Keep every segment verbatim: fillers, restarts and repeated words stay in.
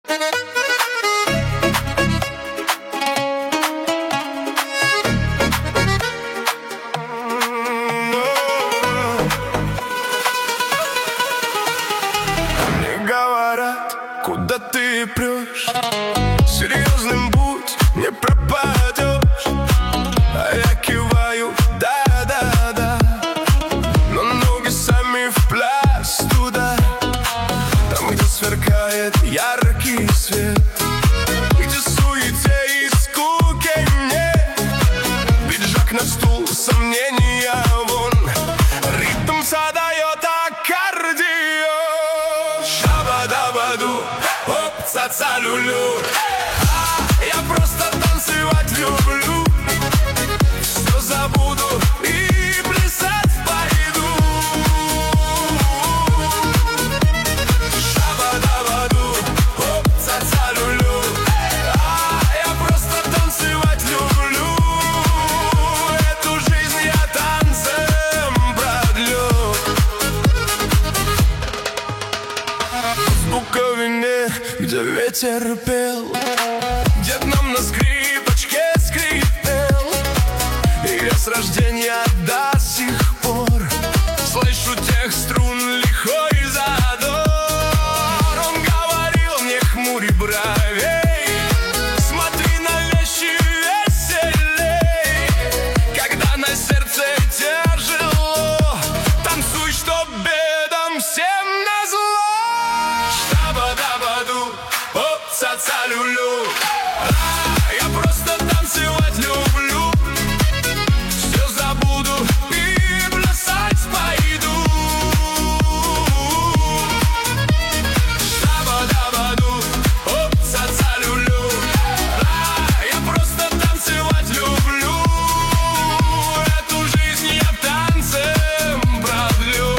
Куда ты прешь? Серьезным будь, не пропадешь. А я киваю, да-да-да, но ноги сами в пляс туда. Там, где сверкает яркий свет, где суете и скуки нет. Пиджак на стул, сомнения вон, ритм задает аккордеон. Шаба-даба-ду, оп, ца-ца-лю-лю. А, я просто танцевать люблю. Все забуду и плясать пойду. Шаба-даба-ду, оп, ца-ца-лю-лю. А, я просто танцевать люблю. Эту жизнь я танцем продлю. В Буковине, где ветер пел, дед нам на скрипочке скрипел, и я с рождения до сих пор слышу тех струн лихой задор. Он говорил мне: хмури бровей, смотри на вещи веселей. Когда на сердце тяжело, танцуй, чтоб бедам всем назло. Шаба-даба-ду, оп, ца-ца-лю-лю. А, я просто танцевать люблю. Все забуду и плясать пойду. Шаба-даба-ду, оп, ца-ца-лю-лю. А, я просто танцевать люблю. Эту жизнь я танцем продлю.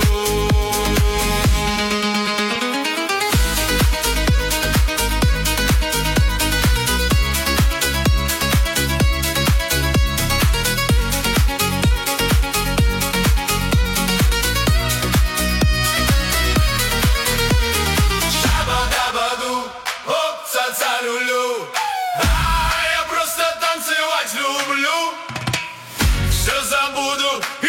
Шаба-даба-ду, оп, ца-ца-лю-лю. А, я просто танцевать люблю. Все забуду